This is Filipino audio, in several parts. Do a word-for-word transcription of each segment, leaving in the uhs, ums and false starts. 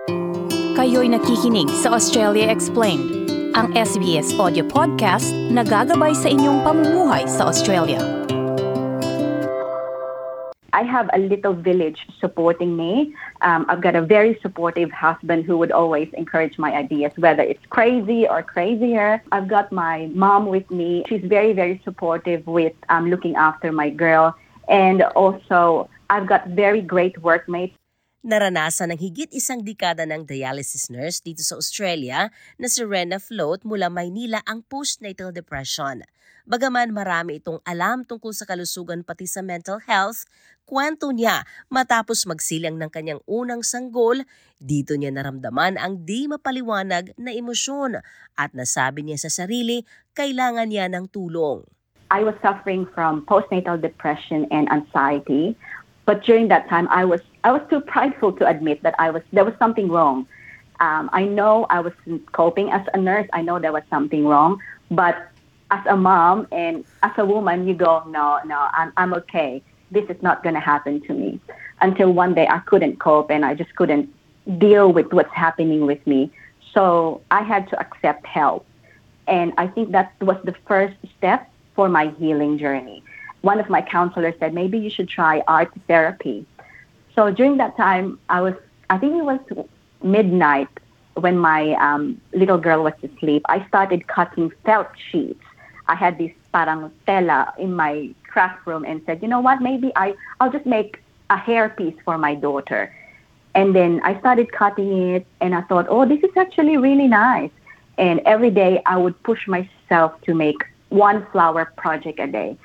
Kayo'y nakikinig sa Australia Explained, ang S B S audio podcast na gagabay sa inyong pamumuhay sa Australia. I have a little village supporting me. Um, I've got a very supportive husband who would always encourage my ideas, whether it's crazy or crazier. I've got my mom with me. She's very, very supportive with um, looking after my girl. And also, I've got very great workmates. Naranasan ng higit isang dekada ng dialysis nurse dito sa Australia na si Rena Float mula Maynila ang postnatal depression. Bagaman marami itong alam tungkol sa kalusugan pati sa mental health, kwento niya matapos magsilang ng kanyang unang sanggol, dito niya naramdaman ang di mapaliwanag na emosyon at nasabi niya sa sarili kailangan niya ng tulong. I was suffering from postnatal depression and anxiety. But during that time, I was I was too prideful to admit that I was there was something wrong. Um, I know I was coping as a nurse. I know there was something wrong. But as a mom and as a woman, you go, no, no, I'm I'm okay. This is not going to happen to me. Until one day I couldn't cope and I just couldn't deal with what's happening with me. So I had to accept help. And I think that was the first step for my healing journey. One of my counselors said, maybe you should try art therapy. So during that time, I was, I think it was midnight when my um, little girl was asleep. I started cutting felt sheets. I had this parang tela in my craft room and said, you know what, maybe I, I'll just make a hairpiece for my daughter. And then I started cutting it and I thought, oh, this is actually really nice. And every day I would push myself to make one flower project a day.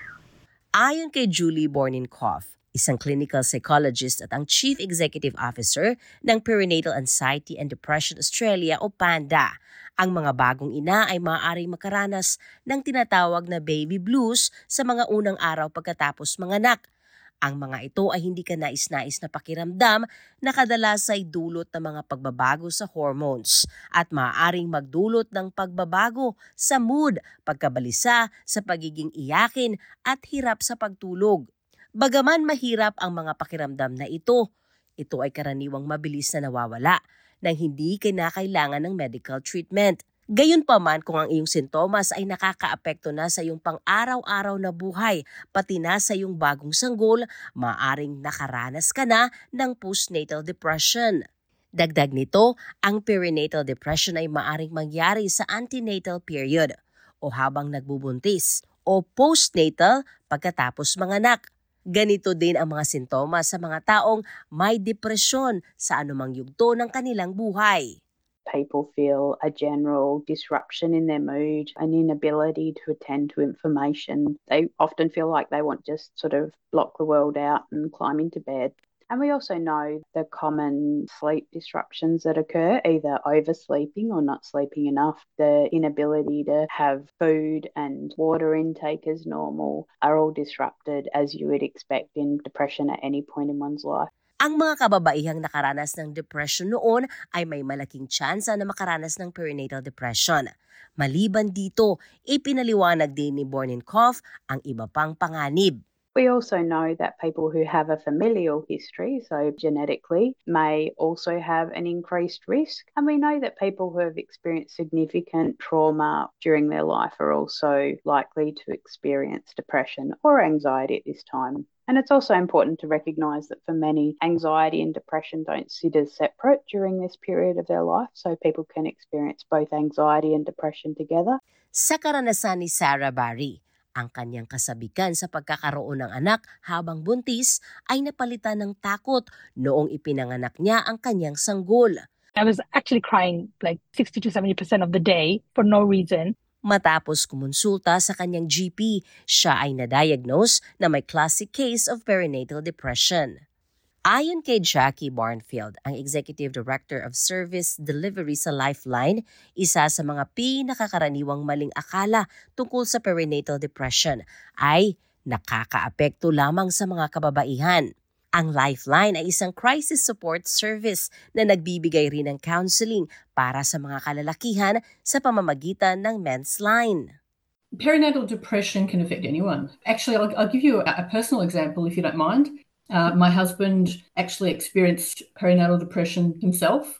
Ayon kay Julie Borninkoff, isang clinical psychologist at ang Chief Executive Officer ng Perinatal Anxiety and Depression Australia o PANDA, ang mga bagong ina ay maaaring makaranas ng tinatawag na baby blues sa mga unang araw pagkatapos manganak. Ang mga ito ay hindi ka nais-nais na pakiramdam na kadalas ay dulot ng mga pagbabago sa hormones at maaaring magdulot ng pagbabago sa mood, pagkabalisa, sa pagiging iyakin at hirap sa pagtulog. Bagaman mahirap ang mga pakiramdam na ito, ito ay karaniwang mabilis na nawawala nang hindi kinakailangan ng medical treatment. Gayunpaman kung ang iyong sintomas ay nakakaapekto na sa iyong pang-araw-araw na buhay, pati na sa iyong bagong sanggol, maaaring nakaranas ka na ng postnatal depression. Dagdag nito, ang perinatal depression ay maaaring mangyari sa antenatal period o habang nagbubuntis o postnatal pagkatapos manganak. Ganito din ang mga sintomas sa mga taong may depresyon sa anumang yugto ng kanilang buhay. People feel a general disruption in their mood, an inability to attend to information. They often feel like they want to just sort of block the world out and climb into bed. And we also know the common sleep disruptions that occur, either oversleeping or not sleeping enough. The inability to have food and water intake as normal are all disrupted as you would expect in depression at any point in one's life. Ang mga kababaihang nakaranas ng depression noon ay may malaking tsansa na makaranas ng perinatal depression. Maliban dito, ipinaliwanag din ni Borninkoff ang iba pang panganib. We also know that people who have a familial history, so genetically, may also have an increased risk. And we know that people who have experienced significant trauma during their life are also likely to experience depression or anxiety at this time. And it's also important to recognise that for many, anxiety and depression don't sit as separate during this period of their life, so people can experience both anxiety and depression together. Sa karanasan ni Sarah Barry, ang kanyang kasabikan sa pagkakaroon ng anak habang buntis ay napalitan ng takot noong ipinanganak niya ang kanyang sanggol. I was actually crying like sixty to seventy percent of the day for no reason. Matapos kumonsulta sa kanyang G P, siya ay na-diagnose na may classic case of perinatal depression. Ayon kay Jackie Barnfield, ang Executive Director of Service Delivery sa Lifeline, isa sa mga pinakakaraniwang maling akala tungkol sa perinatal depression ay nakakaapekto lamang sa mga kababaihan. Ang Lifeline ay isang crisis support service na nagbibigay rin ng counseling para sa mga kalalakihan sa pamamagitan ng Men's Line. Perinatal depression can affect anyone. Actually, I'll, I'll give you a, a personal example if you don't mind. Uh, my husband actually experienced perinatal depression himself,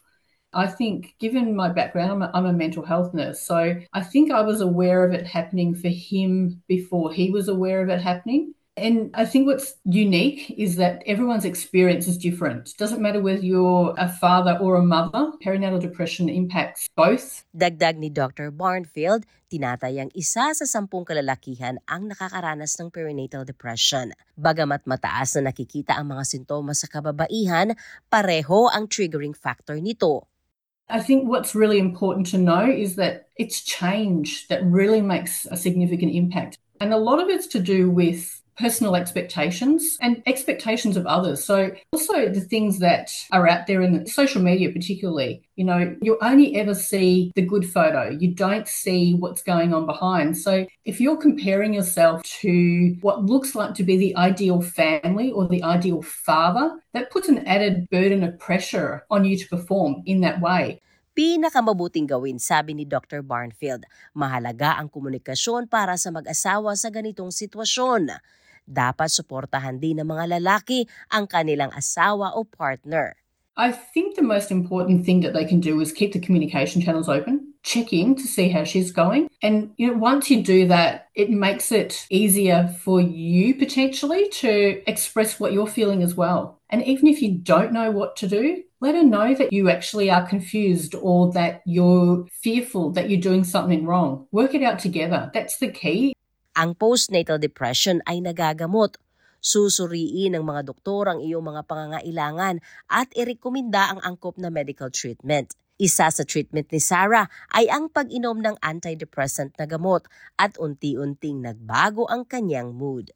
I think, given my background, I'm a, I'm a mental health nurse, so I think I was aware of it happening for him before he was aware of it happening. And I think what's unique is that everyone's experience is different. It doesn't matter whether you're a father or a mother. Perinatal depression impacts both. Dagdag ni Doctor Barnfield, tinatayang isa sa sampung kalalakihan ang nakakaranas ng perinatal depression. Bagamat mataas na nakikita ang mga sintomas sa kababaihan, pareho ang triggering factor nito. I think what's really important to know is that it's change that really makes a significant impact. And a lot of it's to do with personal expectations and expectations of others. So also the things that are out there in social media particularly, you know, you only ever see the good photo. You don't see what's going on behind. So if you're comparing yourself to what looks like to be the ideal family or the ideal father, that puts an added burden of pressure on you to perform in that way. Pinakamabuting gawin, sabi ni Doctor Barnfield, mahalaga ang komunikasyon para sa mag-asawa sa ganitong sitwasyon. Dapat suportahan din ng mga lalaki ang kanilang asawa o partner. I think the most important thing that they can do is keep the communication channels open, check in to see how she's going. And you know, once you do that, it makes it easier for you potentially to express what you're feeling as well. And even if you don't know what to do, let her know that you actually are confused or that you're fearful that you're doing something wrong. Work it out together. That's the key. Ang postnatal depression ay nagagamot. Susuriin ng mga doktor ang iyong mga pangangailangan at irekomenda ang angkop na medical treatment. Isa sa treatment ni Sarah ay ang pag-inom ng antidepressant na gamot at unti-unting nagbago ang kanyang mood.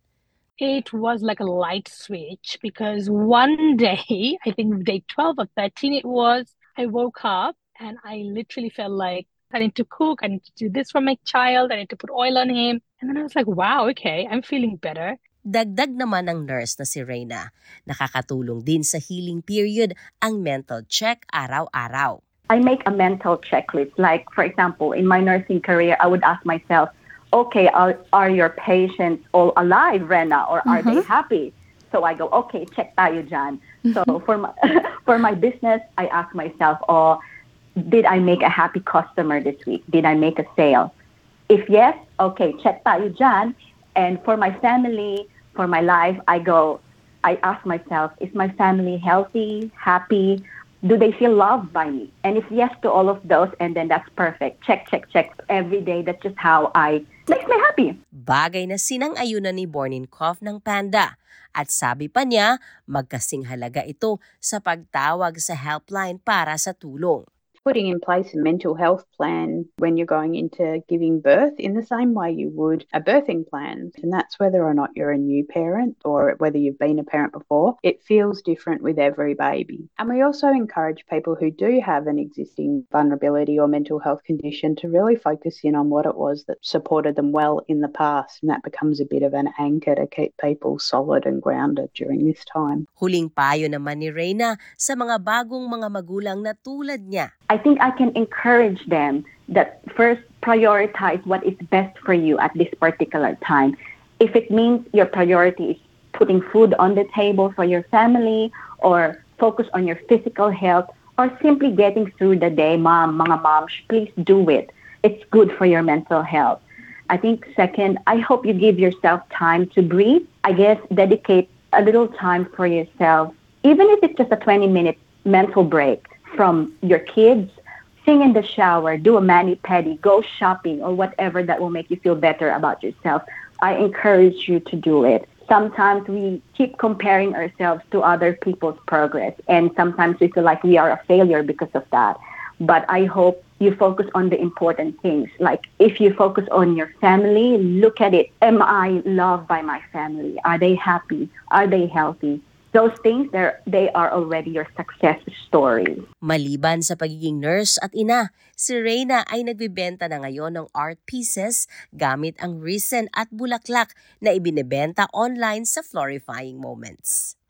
It was like a light switch because one day, I think day twelve or thirteen it was, I woke up and I literally felt like I need to cook, I need to do this for my child, I need to put oil on him. And then I was like, wow, okay, I'm feeling better. Dagdag naman ng nurse na si Reyna. Nakakatulong din sa healing period ang mental check araw-araw. I make a mental checklist. Like, for example, in my nursing career, I would ask myself, okay, are, are your patients all alive, Rena, or are mm-hmm. they happy? So I go, okay, check tayo dyan. Mm-hmm. So for my, for my business, I ask myself, oh, did I make a happy customer this week? Did I make a sale? If yes, okay, check tayo dyan. And for my family, for my life, I go, I ask myself, is my family healthy, happy? Do they feel loved by me? And if yes to all of those, and then that's perfect. Check, check, check. Every day, that's just how I, makes me happy. Bagay na sinang-ayunan ni Born in Cough ng Panda. At sabi pa niya, magkasing halaga ito sa pagtawag sa helpline para sa tulong. Putting in place a mental health plan when you're going into giving birth in the same way you would a birthing plan. And that's whether or not you're a new parent or whether you've been a parent before. It feels different with every baby. And we also encourage people who do have an existing vulnerability or mental health condition to really focus in on what it was that supported them well in the past. And that becomes a bit of an anchor to keep people solid and grounded during this time. Huling payo naman ni Reyna sa mga bagong mga magulang na tulad niya. I think I can encourage them that first prioritize what is best for you at this particular time. If it means your priority is putting food on the table for your family or focus on your physical health or simply getting through the day, mom, mga moms, please do it. It's good for your mental health. I think second, I hope you give yourself time to breathe. I guess dedicate a little time for yourself, even if it's just a twenty minute mental break from your kids. Sing in the shower, do a mani-pedi, go shopping, or whatever that will make you feel better about yourself. I encourage you to do it. Sometimes we keep comparing ourselves to other people's progress, and sometimes we feel like we are a failure because of that. But I hope you focus on the important things. Like if you focus on your family, look at it. Am I loved by my family? Are they happy? Are they healthy? Those things, they are already your success story. Maliban sa pagiging nurse at ina, si Reyna ay nagbibenta na ngayon ng art pieces gamit ang resin at bulaklak na ibinebenta online sa Florifying Moments.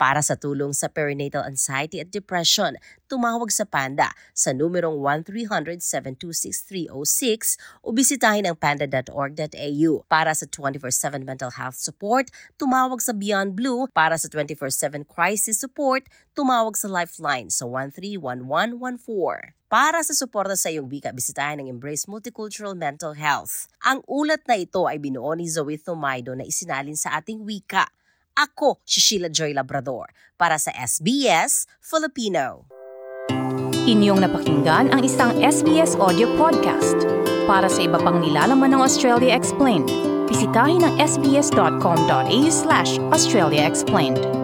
Para sa tulong sa perinatal anxiety at depression, tumawag sa PANDA sa numerong one three hundred, seven two six, three oh six o bisitahin ang panda dot org dot a u. Para sa twenty-four seven mental health support, tumawag sa Beyond Blue. Para sa twenty-four seven crisis support, tumawag sa Lifeline sa one three one one one four. Para sa suporta sa iyong wika, bisitahin ang Embrace Multicultural Mental Health. Ang ulat na ito ay binuo ni Zoe Thomaido na isinalin sa ating wika. Ako, si Sheila Joy Labrador, para sa S B S Filipino. Inyong napakinggan ang isang S B S audio podcast. Para sa iba pang nilalaman ng Australia Explained, bisitahin ang s b s dot com dot a u slash Australia Explained.